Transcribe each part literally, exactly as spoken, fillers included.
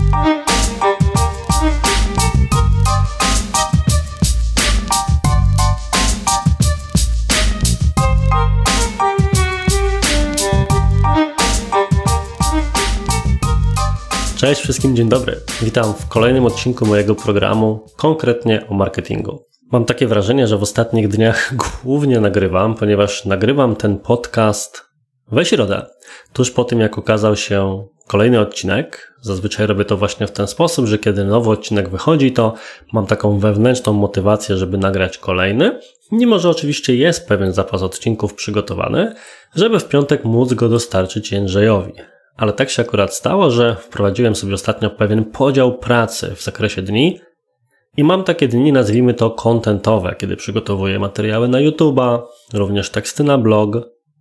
Cześć wszystkim, dzień dobry. Witam w kolejnym odcinku mojego programu, konkretnie o marketingu. Mam takie wrażenie, że w ostatnich dniach głównie nagrywam, ponieważ nagrywam ten podcast we środę, tuż po tym jak ukazał się kolejny odcinek. Zazwyczaj robię to właśnie w ten sposób, że kiedy nowy odcinek wychodzi, to mam taką wewnętrzną motywację, żeby nagrać kolejny, mimo że oczywiście jest pewien zapas odcinków przygotowany, żeby w piątek móc go dostarczyć Jędrzejowi. Ale tak się akurat stało, że wprowadziłem sobie ostatnio pewien podział pracy w zakresie dni i mam takie dni, nazwijmy to contentowe, kiedy przygotowuję materiały na YouTube'a, również teksty na blog.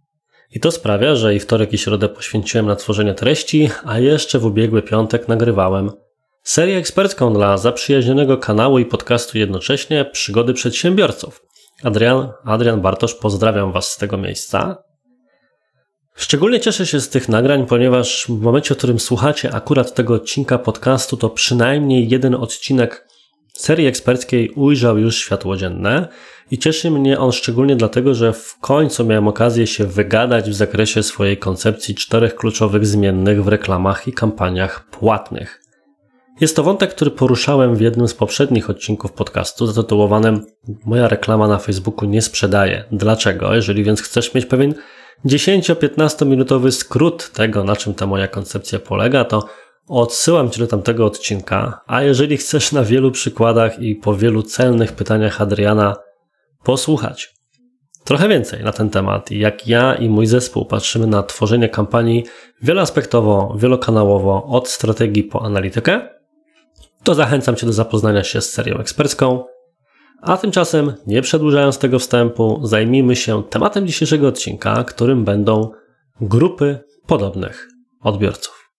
I to sprawia, że i wtorek i środę poświęciłem na tworzenie treści, a jeszcze w ubiegły piątek nagrywałem serię ekspercką dla zaprzyjaźnionego kanału i podcastu jednocześnie Przygody Przedsiębiorców. Adrian, Adrian Bartosz, pozdrawiam Was z tego miejsca. Szczególnie cieszę się z tych nagrań, ponieważ w momencie, w którym słuchacie akurat tego odcinka podcastu, to przynajmniej jeden odcinek serii eksperckiej ujrzał już światło dzienne i cieszy mnie on szczególnie dlatego, że w końcu miałem okazję się wygadać w zakresie swojej koncepcji czterech kluczowych zmiennych w reklamach i kampaniach płatnych. Jest to wątek, który poruszałem w jednym z poprzednich odcinków podcastu zatytułowanym Moja reklama na Facebooku nie sprzedaje. Dlaczego? Jeżeli więc chcesz mieć pewien dziesięcio-piętnastominutowy skrót tego, na czym ta moja koncepcja polega, to odsyłam Cię do tamtego odcinka, a jeżeli chcesz na wielu przykładach i po wielu celnych pytaniach Adriana posłuchać trochę więcej na ten temat, jak ja i mój zespół patrzymy na tworzenie kampanii wieloaspektowo, wielokanałowo, od strategii po analitykę, to zachęcam Cię do zapoznania się z serią ekspercką. A tymczasem, nie przedłużając tego wstępu, zajmijmy się tematem dzisiejszego odcinka, którym będą grupy podobnych odbiorców.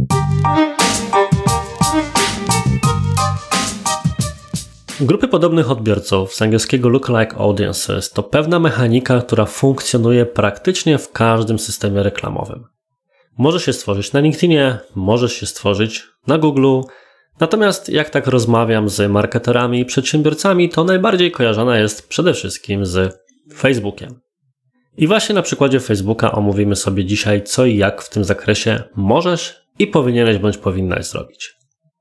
Grupy podobnych odbiorców, z angielskiego lookalike audiences, to pewna mechanika, która funkcjonuje praktycznie w każdym systemie reklamowym. Może się stworzyć na LinkedInie, może się stworzyć na Google. Natomiast jak tak rozmawiam z marketerami i przedsiębiorcami, to najbardziej kojarzona jest przede wszystkim z Facebookiem. I właśnie na przykładzie Facebooka omówimy sobie dzisiaj, co i jak w tym zakresie możesz i powinieneś bądź powinnaś zrobić.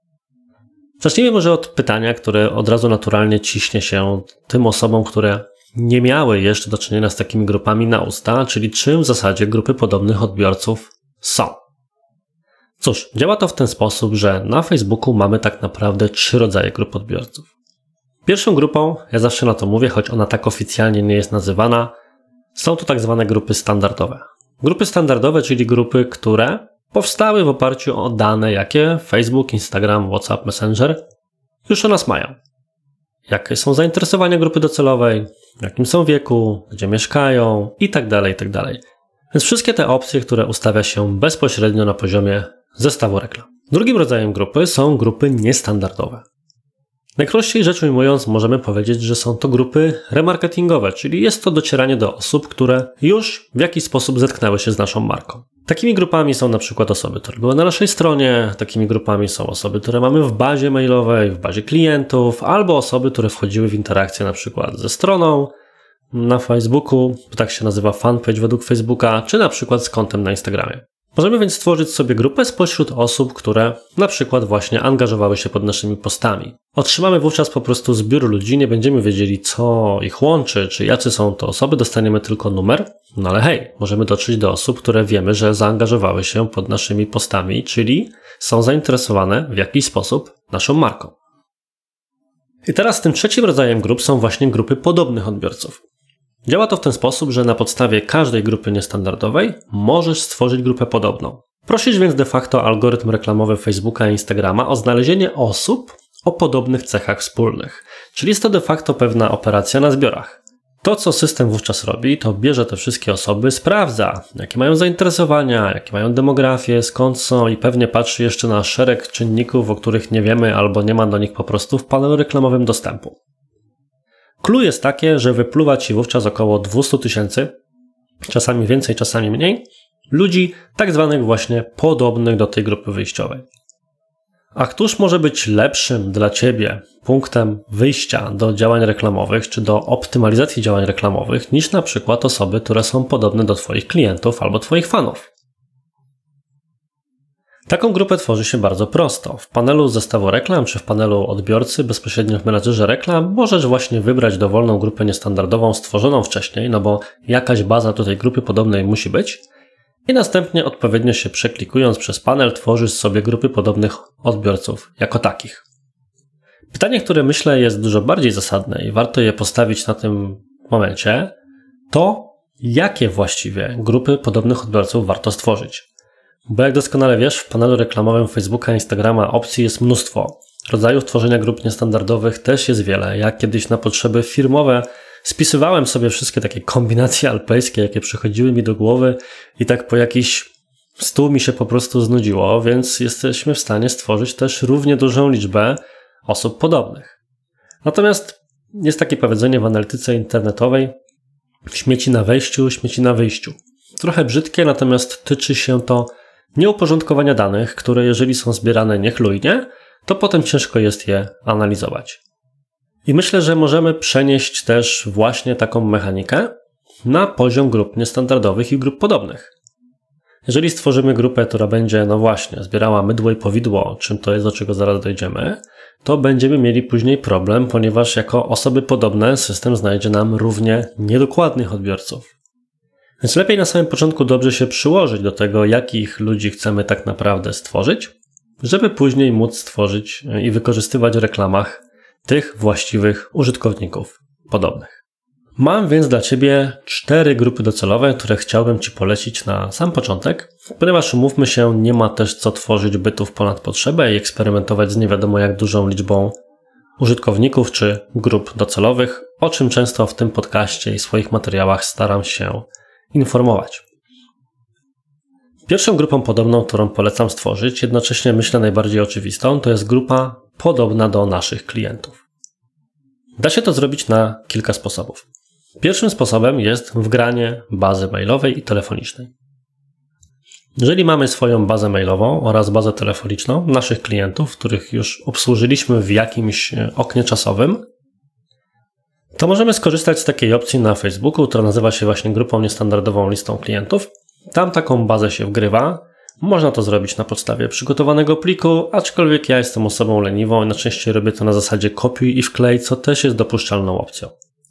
Zacznijmy może od pytania, które od razu naturalnie ciśnie się tym osobom, które nie miały jeszcze do czynienia z takimi grupami na usta, czyli czym w zasadzie grupy podobnych odbiorców są. Cóż, działa to w ten sposób, że na Facebooku mamy tak naprawdę trzy rodzaje grup odbiorców. Pierwszą grupą, ja zawsze na to mówię, choć ona tak oficjalnie nie jest nazywana, są to tak zwane grupy standardowe. Grupy standardowe, czyli grupy, które powstały w oparciu o dane, jakie Facebook, Instagram, WhatsApp, Messenger już o nas mają. Jakie są zainteresowania grupy docelowej, w jakim są wieku, gdzie mieszkają itd., itd. Więc wszystkie te opcje, które ustawia się bezpośrednio na poziomie zestawu reklam. Drugim rodzajem grupy są grupy niestandardowe. Najprościej rzecz ujmując, możemy powiedzieć, że są to grupy remarketingowe, czyli jest to docieranie do osób, które już w jakiś sposób zetknęły się z naszą marką. Takimi grupami są na przykład osoby, które były na naszej stronie, takimi grupami są osoby, które mamy w bazie mailowej, w bazie klientów, albo osoby, które wchodziły w interakcję na przykład ze stroną na Facebooku, tak się nazywa fanpage według Facebooka, czy na przykład z kontem na Instagramie. Możemy więc stworzyć sobie grupę spośród osób, które na przykład właśnie angażowały się pod naszymi postami. Otrzymamy wówczas po prostu zbiór ludzi, nie będziemy wiedzieli, co ich łączy, czy jacy są to osoby, dostaniemy tylko numer. No ale hej, możemy dotrzeć do osób, które wiemy, że zaangażowały się pod naszymi postami, czyli są zainteresowane w jakiś sposób naszą marką. I teraz tym trzecim rodzajem grup są właśnie grupy podobnych odbiorców. Działa to w ten sposób, że na podstawie każdej grupy niestandardowej możesz stworzyć grupę podobną. Prosisz więc de facto algorytm reklamowy Facebooka i Instagrama o znalezienie osób o podobnych cechach wspólnych. Czyli jest to de facto pewna operacja na zbiorach. To, co system wówczas robi, to bierze te wszystkie osoby, sprawdza, jakie mają zainteresowania, jakie mają demografię, skąd są i pewnie patrzy jeszcze na szereg czynników, o których nie wiemy albo nie ma do nich po prostu w panelu reklamowym dostępu. Clue jest takie, że wypluwa Ci wówczas około dwieście tysięcy, czasami więcej, czasami mniej, ludzi tak zwanych właśnie podobnych do tej grupy wyjściowej. A któż może być lepszym dla Ciebie punktem wyjścia do działań reklamowych czy do optymalizacji działań reklamowych niż na przykład osoby, które są podobne do Twoich klientów albo Twoich fanów? Taką grupę tworzy się bardzo prosto. W panelu zestawu reklam czy w panelu odbiorcy bezpośrednio w menadżerze reklam możesz właśnie wybrać dowolną grupę niestandardową stworzoną wcześniej, no bo jakaś baza do tej grupy podobnej musi być i następnie odpowiednio się przeklikując przez panel tworzysz sobie grupy podobnych odbiorców jako takich. Pytanie, które myślę jest dużo bardziej zasadne i warto je postawić na tym momencie, to jakie właściwie grupy podobnych odbiorców warto stworzyć. Bo jak doskonale wiesz, w panelu reklamowym Facebooka, Instagrama opcji jest mnóstwo. Rodzajów tworzenia grup niestandardowych też jest wiele. Ja kiedyś na potrzeby firmowe spisywałem sobie wszystkie takie kombinacje alpejskie, jakie przychodziły mi do głowy i tak po jakiś stół mi się po prostu znudziło, więc jesteśmy w stanie stworzyć też równie dużą liczbę osób podobnych. Natomiast jest takie powiedzenie w analityce internetowej: śmieci na wejściu, śmieci na wyjściu. Trochę brzydkie, natomiast tyczy się to nieuporządkowania danych, które jeżeli są zbierane niechlujnie, to potem ciężko jest je analizować. I myślę, że możemy przenieść też właśnie taką mechanikę na poziom grup niestandardowych i grup podobnych. Jeżeli stworzymy grupę, która będzie, no właśnie, zbierała mydło i powidło, czym to jest, do czego zaraz dojdziemy, to będziemy mieli później problem, ponieważ jako osoby podobne system znajdzie nam równie niedokładnych odbiorców. Więc lepiej na samym początku dobrze się przyłożyć do tego, jakich ludzi chcemy tak naprawdę stworzyć, żeby później móc stworzyć i wykorzystywać w reklamach tych właściwych użytkowników podobnych. Mam więc dla Ciebie cztery grupy docelowe, które chciałbym Ci polecić na sam początek, ponieważ umówmy się, nie ma też co tworzyć bytów ponad potrzebę i eksperymentować z nie wiadomo jak dużą liczbą użytkowników czy grup docelowych, o czym często w tym podcaście i swoich materiałach staram się informować. Pierwszą grupą podobną, którą polecam stworzyć, jednocześnie myślę najbardziej oczywistą, to jest grupa podobna do naszych klientów. Da się to zrobić na kilka sposobów. Pierwszym sposobem jest wgranie bazy mailowej i telefonicznej. Jeżeli mamy swoją bazę mailową oraz bazę telefoniczną naszych klientów, których już obsłużyliśmy w jakimś oknie czasowym, to możemy skorzystać z takiej opcji na Facebooku, która nazywa się właśnie grupą niestandardową listą klientów. Tam taką bazę się wgrywa. Można to zrobić na podstawie przygotowanego pliku, aczkolwiek ja jestem osobą leniwą i najczęściej robię to na zasadzie kopiuj i wklej, co też jest dopuszczalną opcją.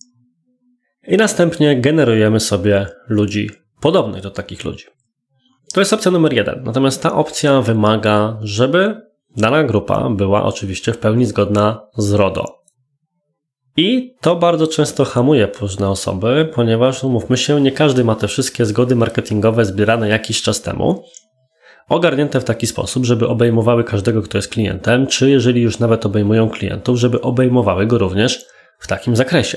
I następnie generujemy sobie ludzi podobnych do takich ludzi. To jest opcja numer jeden. Natomiast ta opcja wymaga, żeby dana grupa była oczywiście w pełni zgodna z RODO. I to bardzo często hamuje różne osoby, ponieważ, umówmy się, nie każdy ma te wszystkie zgody marketingowe zbierane jakiś czas temu, ogarnięte w taki sposób, żeby obejmowały każdego, kto jest klientem, czy jeżeli już nawet obejmują klientów, żeby obejmowały go również w takim zakresie.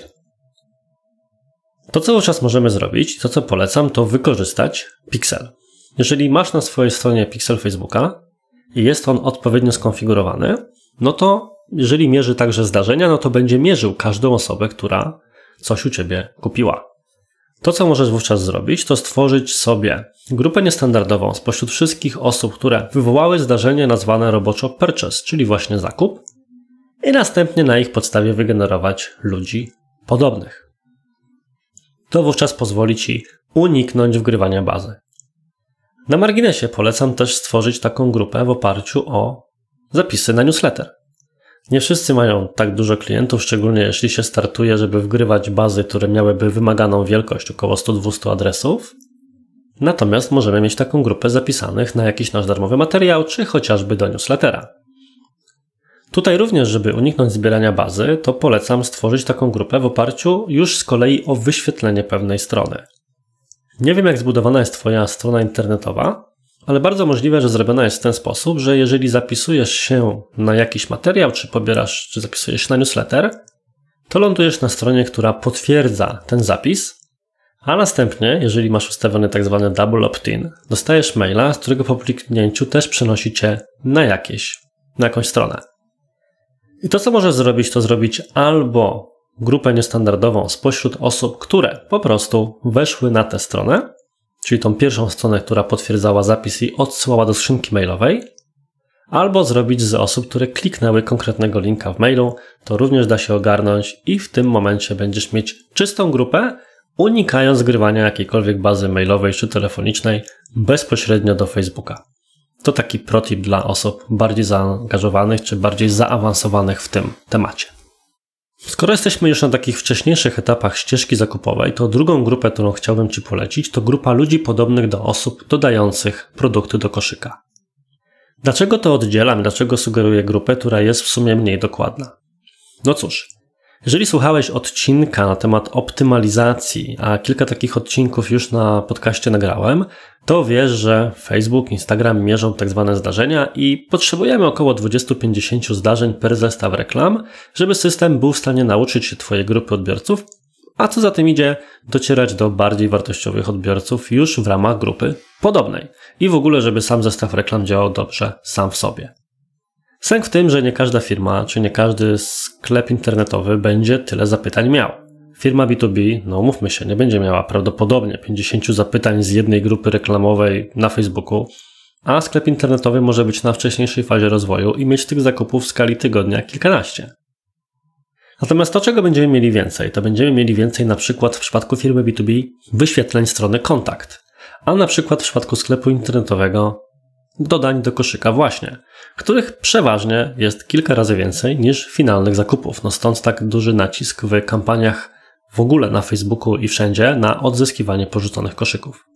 To, co cały czas możemy zrobić, to co polecam, to wykorzystać Pixel. Jeżeli masz na swojej stronie Pixel Facebooka i jest on odpowiednio skonfigurowany, no to jeżeli mierzy także zdarzenia, no to będzie mierzył każdą osobę, która coś u Ciebie kupiła. To, co możesz wówczas zrobić, to stworzyć sobie grupę niestandardową spośród wszystkich osób, które wywołały zdarzenie nazwane roboczo purchase, czyli właśnie zakup, i następnie na ich podstawie wygenerować ludzi podobnych. To wówczas pozwoli Ci uniknąć wgrywania bazy. Na marginesie polecam też stworzyć taką grupę w oparciu o zapisy na newsletter. Nie wszyscy mają tak dużo klientów, szczególnie jeśli się startuje, żeby wgrywać bazy, które miałyby wymaganą wielkość około sto do dwustu adresów. Natomiast możemy mieć taką grupę zapisanych na jakiś nasz darmowy materiał, czy chociażby do newslettera. Tutaj również, żeby uniknąć zbierania bazy, to polecam stworzyć taką grupę w oparciu już z kolei o wyświetlenie pewnej strony. Nie wiem, jak zbudowana jest Twoja strona internetowa, ale bardzo możliwe, że zrobiona jest w ten sposób, że jeżeli zapisujesz się na jakiś materiał, czy pobierasz, czy zapisujesz się na newsletter, to lądujesz na stronie, która potwierdza ten zapis, a następnie, jeżeli masz ustawiony tak zwany double opt-in, dostajesz maila, z którego po kliknięciu też przenosi Cię na jakieś, na jakąś stronę. I to, co możesz zrobić, to zrobić albo grupę niestandardową spośród osób, które po prostu weszły na tę stronę, czyli tą pierwszą stronę, która potwierdzała zapis i odsyłała do skrzynki mailowej, albo zrobić z osób, które kliknęły konkretnego linka w mailu. To również da się ogarnąć i w tym momencie będziesz mieć czystą grupę, unikając zgrywania jakiejkolwiek bazy mailowej czy telefonicznej bezpośrednio do Facebooka. To taki protip dla osób bardziej zaangażowanych czy bardziej zaawansowanych w tym temacie. Skoro jesteśmy już na takich wcześniejszych etapach ścieżki zakupowej, to drugą grupę, którą chciałbym Ci polecić, to grupa ludzi podobnych do osób dodających produkty do koszyka. Dlaczego to oddzielam? Dlaczego sugeruję grupę, która jest w sumie mniej dokładna? No cóż, jeżeli słuchałeś odcinka na temat optymalizacji, a kilka takich odcinków już na podcaście nagrałem, to wiesz, że Facebook, Instagram mierzą tak zwane zdarzenia i potrzebujemy około dwadzieścia do pięćdziesięciu zdarzeń per zestaw reklam, żeby system był w stanie nauczyć się Twojej grupy odbiorców, a co za tym idzie, docierać do bardziej wartościowych odbiorców już w ramach grupy podobnej i w ogóle, żeby sam zestaw reklam działał dobrze sam w sobie. Sęk w tym, że nie każda firma, czy nie każdy sklep internetowy będzie tyle zapytań miał. Firma B dwa B, no umówmy się, nie będzie miała prawdopodobnie pięćdziesięciu zapytań z jednej grupy reklamowej na Facebooku, a sklep internetowy może być na wcześniejszej fazie rozwoju i mieć tych zakupów w skali tygodnia kilkanaście. Natomiast to, czego będziemy mieli więcej, to będziemy mieli więcej na przykład w przypadku firmy B dwa B wyświetleń strony kontakt, a na przykład w przypadku sklepu internetowego dodań do koszyka właśnie, których przeważnie jest kilka razy więcej niż finalnych zakupów. No stąd tak duży nacisk w kampaniach w ogóle na Facebooku i wszędzie na odzyskiwanie porzuconych koszyków.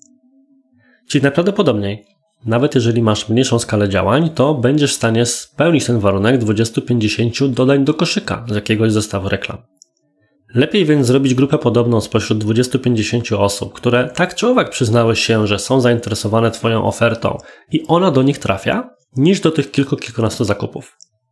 Czyli najprawdopodobniej, nawet jeżeli masz mniejszą skalę działań, to będziesz w stanie spełnić ten warunek dwudziestu do pięćdziesięciu dodań do koszyka z jakiegoś zestawu reklam. Lepiej więc zrobić grupę podobną spośród dwudziestu do pięćdziesięciu osób, które tak czy owak przyznały się, że są zainteresowane Twoją ofertą i ona do nich trafia, niż do tych kilku, kilkunastu zakupów.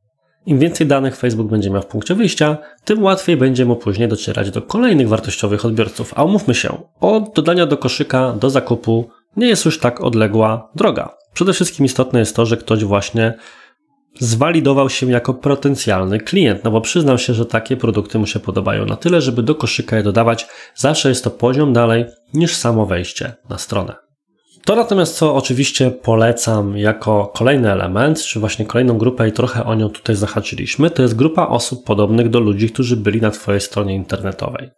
Im więcej danych Facebook będzie miał w punkcie wyjścia, tym łatwiej będzie mu później docierać do kolejnych wartościowych odbiorców. A umówmy się, od dodania do koszyka do zakupu nie jest już tak odległa droga. Przede wszystkim istotne jest to, że ktoś właśnie zwalidował się jako potencjalny klient, no bo przyznam się, że takie produkty mu się podobają na tyle, żeby do koszyka je dodawać. Zawsze jest to poziom dalej niż samo wejście na stronę. To natomiast, co oczywiście polecam jako kolejny element, czy właśnie kolejną grupę i trochę o nią tutaj zahaczyliśmy, to jest grupa osób podobnych do ludzi, którzy byli na Twojej stronie internetowej.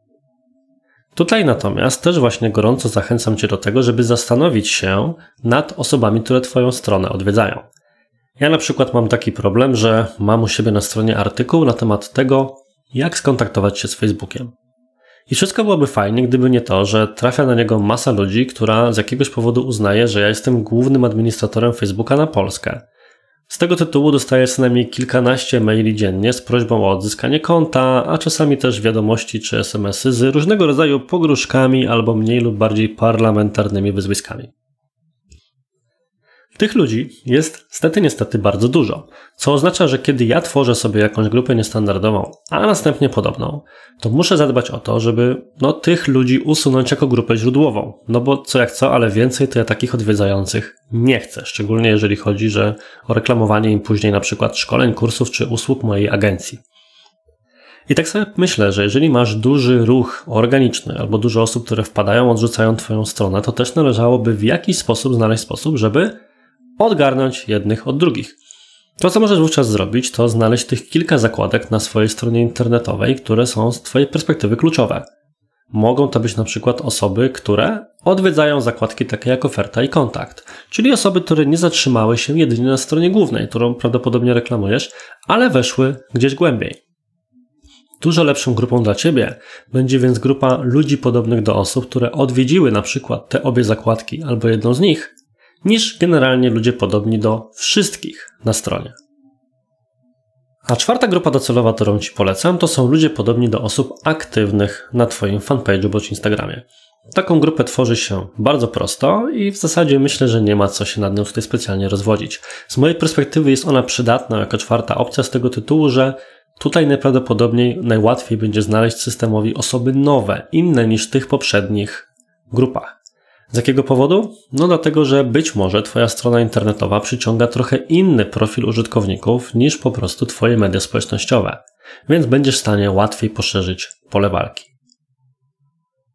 Tutaj natomiast też właśnie gorąco zachęcam Cię do tego, żeby zastanowić się nad osobami, które Twoją stronę odwiedzają. Ja na przykład mam taki problem, że mam u siebie na stronie artykuł na temat tego, jak skontaktować się z Facebookiem. I wszystko byłoby fajnie, gdyby nie to, że trafia na niego masa ludzi, która z jakiegoś powodu uznaje, że ja jestem głównym administratorem Facebooka na Polskę. Z tego tytułu dostaję co najmniej kilkanaście maili dziennie z prośbą o odzyskanie konta, a czasami też wiadomości czy es em esy z różnego rodzaju pogróżkami albo mniej lub bardziej parlamentarnymi wyzwiskami. Tych ludzi jest stety niestety bardzo dużo, co oznacza, że kiedy ja tworzę sobie jakąś grupę niestandardową, a następnie podobną, to muszę zadbać o to, żeby no, tych ludzi usunąć jako grupę źródłową, no bo co jak co, ale więcej to ja takich odwiedzających nie chcę, szczególnie jeżeli chodzi że o reklamowanie im później na przykład szkoleń, kursów czy usług mojej agencji. I tak sobie myślę, że jeżeli masz duży ruch organiczny albo dużo osób, które wpadają, odrzucają Twoją stronę, to też należałoby w jakiś sposób znaleźć sposób, żeby odgarnąć jednych od drugich. To, co możesz wówczas zrobić, to znaleźć tych kilka zakładek na swojej stronie internetowej, które są z Twojej perspektywy kluczowe. Mogą to być na przykład osoby, które odwiedzają zakładki takie jak oferta i kontakt, czyli osoby, które nie zatrzymały się jedynie na stronie głównej, którą prawdopodobnie reklamujesz, ale weszły gdzieś głębiej. Dużo lepszą grupą dla Ciebie będzie więc grupa ludzi podobnych do osób, które odwiedziły na przykład te obie zakładki albo jedną z nich, niż generalnie ludzie podobni do wszystkich na stronie. A czwarta grupa docelowa, którą Ci polecam, to są ludzie podobni do osób aktywnych na Twoim fanpage'u bądź Instagramie. Taką grupę tworzy się bardzo prosto i w zasadzie myślę, że nie ma co się nad nią tutaj specjalnie rozwodzić. Z mojej perspektywy jest ona przydatna jako czwarta opcja z tego tytułu, że tutaj najprawdopodobniej najłatwiej będzie znaleźć systemowi osoby nowe, inne niż w tych poprzednich grupach. Z jakiego powodu? No dlatego, że być może Twoja strona internetowa przyciąga trochę inny profil użytkowników niż po prostu Twoje media społecznościowe, więc będziesz w stanie łatwiej poszerzyć pole walki.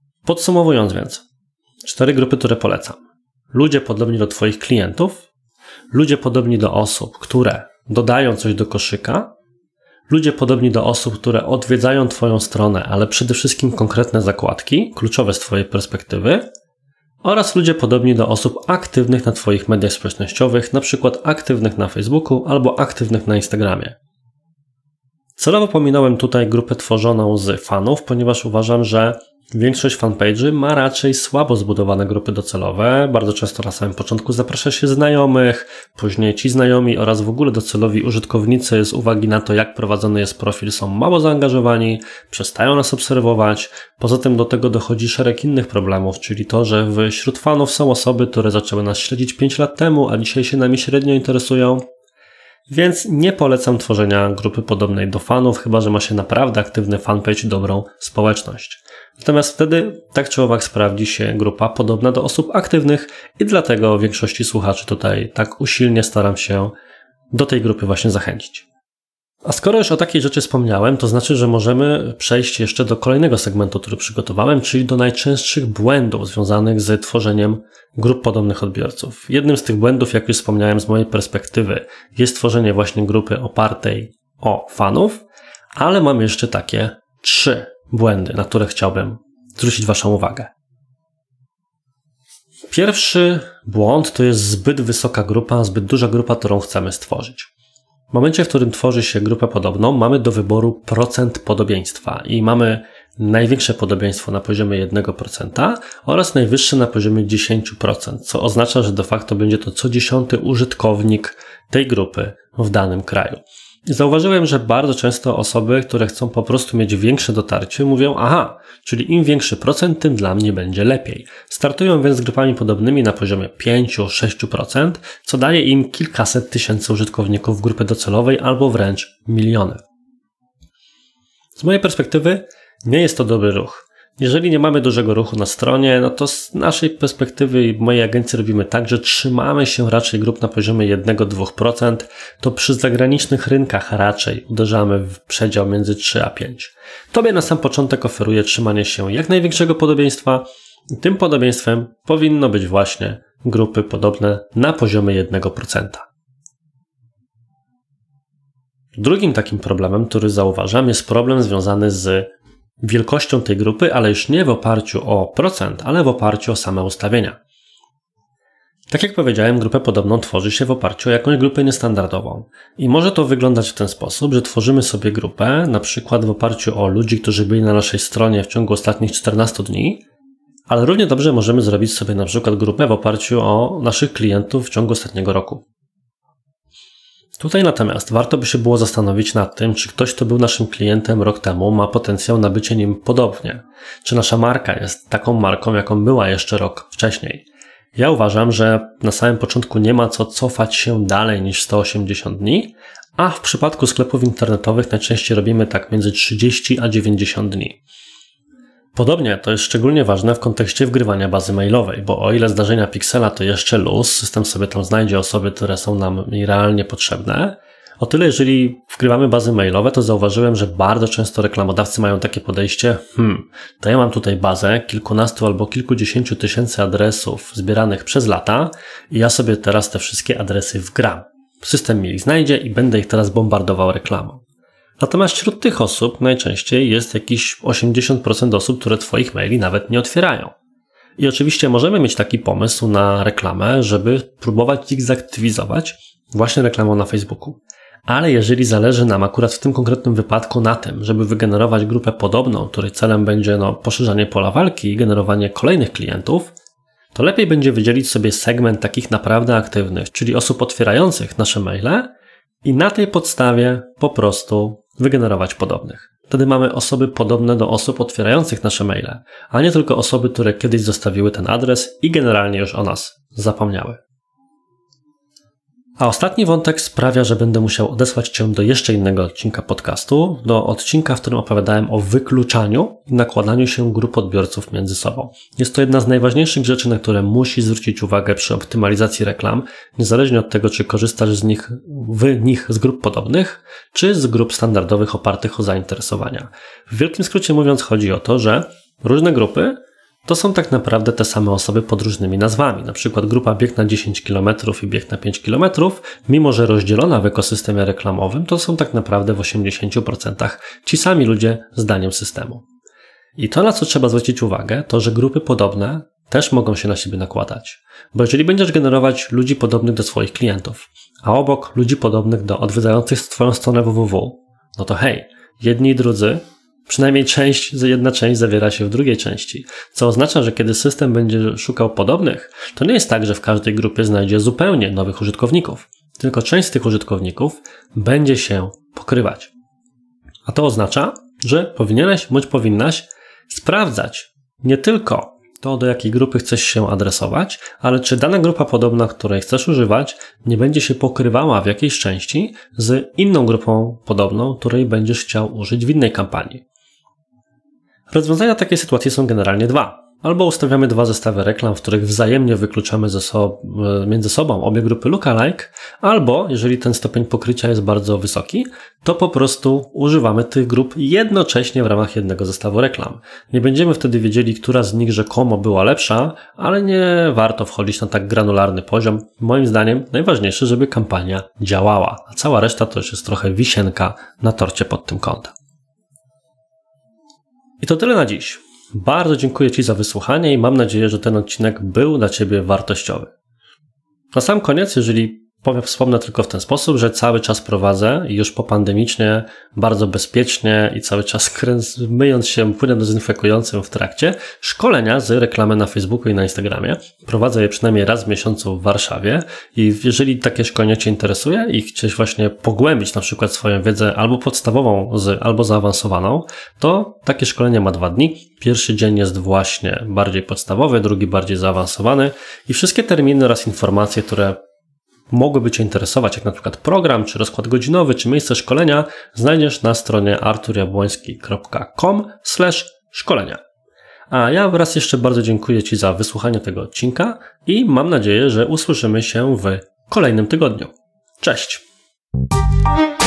Podsumowując więc, cztery grupy, które polecam. Ludzie podobni do Twoich klientów, ludzie podobni do osób, które dodają coś do koszyka, ludzie podobni do osób, które odwiedzają Twoją stronę, ale przede wszystkim konkretne zakładki, kluczowe z Twojej perspektywy, oraz ludzie podobni do osób aktywnych na Twoich mediach społecznościowych, na przykład aktywnych na Facebooku albo aktywnych na Instagramie. Celowo pominąłem tutaj grupę tworzoną z fanów, ponieważ uważam, że większość fanpage'y ma raczej słabo zbudowane grupy docelowe. Bardzo często na samym początku zaprasza się znajomych, później ci znajomi oraz w ogóle docelowi użytkownicy z uwagi na to, jak prowadzony jest profil, są mało zaangażowani, przestają nas obserwować. Poza tym do tego dochodzi szereg innych problemów, czyli to, że wśród fanów są osoby, które zaczęły nas śledzić pięć lat temu, a dzisiaj się nami średnio interesują. Więc nie polecam tworzenia grupy podobnej do fanów, chyba że ma się naprawdę aktywny fanpage i dobrą społeczność. Natomiast wtedy tak czy owak sprawdzi się grupa podobna do osób aktywnych i dlatego większości słuchaczy tutaj tak usilnie staram się do tej grupy właśnie zachęcić. A skoro już o takiej rzeczy wspomniałem, to znaczy, że możemy przejść jeszcze do kolejnego segmentu, który przygotowałem, czyli do najczęstszych błędów związanych z tworzeniem grup podobnych odbiorców. Jednym z tych błędów, jak już wspomniałem z mojej perspektywy, jest tworzenie właśnie grupy opartej o fanów, ale mam jeszcze takie trzy błędy, na które chciałbym zwrócić Waszą uwagę. Pierwszy błąd to jest zbyt wysoka grupa, zbyt duża grupa, którą chcemy stworzyć. W momencie, w którym tworzy się grupę podobną, mamy do wyboru procent podobieństwa i mamy największe podobieństwo na poziomie jednego procenta oraz najwyższe na poziomie dziesięć procent, co oznacza, że de facto będzie to co dziesiąty użytkownik tej grupy w danym kraju. Zauważyłem, że bardzo często osoby, które chcą po prostu mieć większe dotarcie, mówią: aha, czyli im większy procent, tym dla mnie będzie lepiej. Startują więc z grupami podobnymi na poziomie pięć do sześciu procent, co daje im kilkaset tysięcy użytkowników grupy docelowej albo wręcz miliony. Z mojej perspektywy nie jest to dobry ruch. Jeżeli nie mamy dużego ruchu na stronie, no to z naszej perspektywy i mojej agencji robimy tak, że trzymamy się raczej grup na poziomie jeden do dwóch procent, to przy zagranicznych rynkach raczej uderzamy w przedział między trzy a pięć. Tobie na sam początek oferuję trzymanie się jak największego podobieństwa i tym podobieństwem powinno być właśnie grupy podobne na poziomie jednego procenta. Drugim takim problemem, który zauważam, jest problem związany z wielkością tej grupy, ale już nie w oparciu o procent, ale w oparciu o same ustawienia. Tak jak powiedziałem, grupę podobną tworzy się w oparciu o jakąś grupę niestandardową. I może to wyglądać w ten sposób, że tworzymy sobie grupę, na przykład w oparciu o ludzi, którzy byli na naszej stronie w ciągu ostatnich czternastu dni, ale równie dobrze możemy zrobić sobie na przykład grupę w oparciu o naszych klientów w ciągu ostatniego roku. Tutaj natomiast warto by się było zastanowić nad tym, czy ktoś, kto był naszym klientem rok temu, ma potencjał na bycie nim podobnie. Czy nasza marka jest taką marką, jaką była jeszcze rok wcześniej. Ja uważam, że na samym początku nie ma co cofać się dalej niż sto osiemdziesiąt dni, a w przypadku sklepów internetowych najczęściej robimy tak między trzydzieści a dziewięćdziesiąt dni. Podobnie to jest szczególnie ważne w kontekście wgrywania bazy mailowej, bo o ile zdarzenia Pixela to jeszcze luz, system sobie tam znajdzie osoby, które są nam realnie potrzebne, o tyle jeżeli wgrywamy bazy mailowe, to zauważyłem, że bardzo często reklamodawcy mają takie podejście: hmm, to ja mam tutaj bazę kilkunastu albo kilkudziesięciu tysięcy adresów zbieranych przez lata i ja sobie teraz te wszystkie adresy wgram. System mi ich znajdzie i będę ich teraz bombardował reklamą. Natomiast wśród tych osób najczęściej jest jakieś osiemdziesiąt procent osób, które Twoich maili nawet nie otwierają. I oczywiście możemy mieć taki pomysł na reklamę, żeby próbować ich zaktywizować właśnie reklamą na Facebooku. Ale jeżeli zależy nam akurat w tym konkretnym wypadku na tym, żeby wygenerować grupę podobną, której celem będzie no, poszerzanie pola walki i generowanie kolejnych klientów, to lepiej będzie wydzielić sobie segment takich naprawdę aktywnych, czyli osób otwierających nasze maile i na tej podstawie po prostu wygenerować podobnych. Wtedy mamy osoby podobne do osób otwierających nasze maile, a nie tylko osoby, które kiedyś zostawiły ten adres i generalnie już o nas zapomniały. A ostatni wątek sprawia, że będę musiał odesłać Cię do jeszcze innego odcinka podcastu, do odcinka, w którym opowiadałem o wykluczaniu i nakładaniu się grup odbiorców między sobą. Jest to jedna z najważniejszych rzeczy, na które musisz zwrócić uwagę przy optymalizacji reklam, niezależnie od tego, czy korzystasz z nich, w nich z grup podobnych, czy z grup standardowych opartych o zainteresowania. W wielkim skrócie mówiąc, chodzi o to, że różne grupy to są tak naprawdę te same osoby pod różnymi nazwami. Na przykład grupa bieg na dziesięć kilometrów i bieg na pięć kilometrów, mimo że rozdzielona w ekosystemie reklamowym, to są tak naprawdę w osiemdziesięciu procentach ci sami ludzie zdaniem systemu. I to, na co trzeba zwrócić uwagę, to że grupy podobne też mogą się na siebie nakładać. Bo jeżeli będziesz generować ludzi podobnych do swoich klientów, a obok ludzi podobnych do odwiedzających twoją stronę www, no to hej, jedni i drudzy, przynajmniej część, jedna część zawiera się w drugiej części, co oznacza, że kiedy system będzie szukał podobnych, to nie jest tak, że w każdej grupie znajdzie zupełnie nowych użytkowników, tylko część z tych użytkowników będzie się pokrywać. A to oznacza, że powinieneś bądź powinnaś sprawdzać nie tylko to, do jakiej grupy chcesz się adresować, ale czy dana grupa podobna, której chcesz używać, nie będzie się pokrywała w jakiejś części z inną grupą podobną, której będziesz chciał użyć w innej kampanii. Rozwiązania takiej sytuacji są generalnie dwa. Albo ustawiamy dwa zestawy reklam, w których wzajemnie wykluczamy ze so- między sobą obie grupy lookalike, albo, jeżeli ten stopień pokrycia jest bardzo wysoki, to po prostu używamy tych grup jednocześnie w ramach jednego zestawu reklam. Nie będziemy wtedy wiedzieli, która z nich rzekomo była lepsza, ale nie warto wchodzić na tak granularny poziom. Moim zdaniem najważniejsze, żeby kampania działała, a cała reszta to już jest trochę wisienka na torcie pod tym kątem. I to tyle na dziś. Bardzo dziękuję Ci za wysłuchanie i mam nadzieję, że ten odcinek był dla Ciebie wartościowy. Na sam koniec, jeżeli powiem, wspomnę tylko w ten sposób, że cały czas prowadzę i już popandemicznie, bardzo bezpiecznie i cały czas kręc, myjąc się płynem dezynfekującym w trakcie, szkolenia z reklamy na Facebooku i na Instagramie. Prowadzę je przynajmniej raz w miesiącu w Warszawie i jeżeli takie szkolenie Cię interesuje i chcesz właśnie pogłębić na przykład swoją wiedzę albo podstawową, z, albo zaawansowaną, to takie szkolenie ma dwa dni. Pierwszy dzień jest właśnie bardziej podstawowy, drugi bardziej zaawansowany i wszystkie terminy oraz informacje, które mogłyby Cię interesować, jak na przykład program, czy rozkład godzinowy, czy miejsce szkolenia, znajdziesz na stronie arturjabłoński kropka com slash szkolenia. A ja raz jeszcze bardzo dziękuję Ci za wysłuchanie tego odcinka i mam nadzieję, że usłyszymy się w kolejnym tygodniu. Cześć!